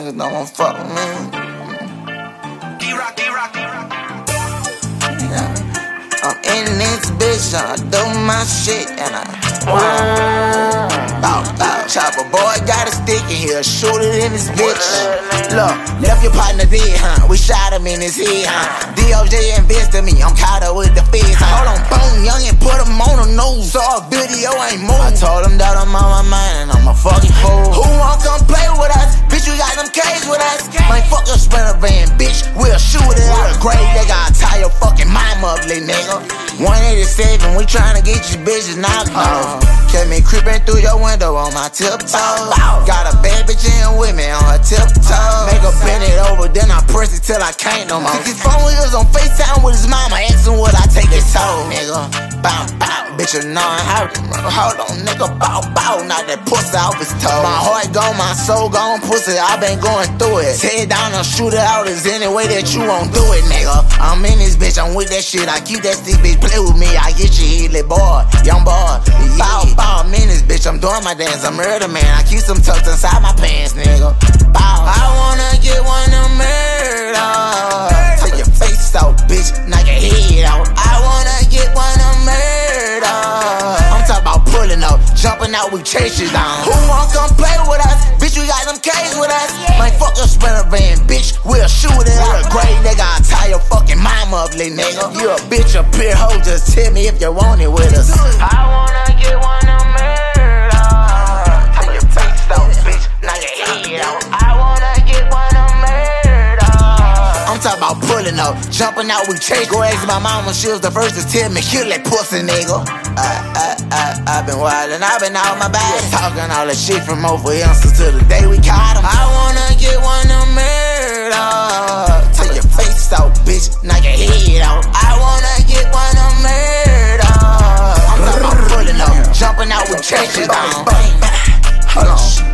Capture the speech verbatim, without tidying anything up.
niggas don't wanna fuck with me. D-Rock, D-Rock, D-Rock. Yeah. I'm in this bitch, I do my shit, and I wow. Bow, bow, chopper boy got a stick in here, shoot it in his bitch. Look, left your partner dead, huh? We shot him in his head, huh? D O J invested me, I'm caught up with the feds, huh? Hold on, boom, young and put him on the nose, so a video ain't moved. I told him that I'm on my mind and I'm a fucking fool. Who won't come play with us? Bitch, we got them K's with us. Man, fuck your sprinter van, bitch, we'll shoot it out. Grave, they gotta tie your fucking mama up, little nigga. one eighty-seven, we tryna get you bitches knocked off. Catch me creeping through your window on my tiptoes. Got a bad bitch in with me on her tiptoes. Make her bend it over, then I press it till I can't no more. His phone was on FaceTime with his mama, asking would I take his soul, nigga. Bow, bow, bitch, you know how. Hold on, nigga, bow, bow, knock that pussy off his toe. My heart gone, my soul gone, pussy, I been going through it. Tear down and shoot it out, is any way that you won't do it, nigga. I'm in this bitch, I'm with that shit, I keep that stick, bitch, play with me, I get you hit, little boy, young boy. Bow, bow, I'm in this bitch, I'm doing my dance, I'm murder man, I keep some tucked inside my pants, nigga. Bow, I wanna get one of murder. Take your face out, bitch, knock your head out. I wanna get one of murder. I'm talking about pulling up, jumping out, we chase it down. Who won't come play with us? Bitch, we got them K's with us. Man, fuck your sprinter van, bitch, we'll shoot it out. Grave, they gotta tie your fucking mama up, little nigga. You a bitch, a pure hoe, just tell me if you want it with us. I wanna get one of murder. Take your face out, bitch, knock your head out. I wanna get one of murder. I'm talking about pulling up, jumping out, we chase. Go ask my mama, she was the first to tell me, kill that pussy, nigga. I, I, I, I been wildin', I been out my body, talking all the shit from over youngsters to the day we caught him. I wanna get one of murder. Take your face out, bitch, knock your head out. I wanna get one of murder. I'm talking about pulling up, jumping out, we chase it down. Hold on.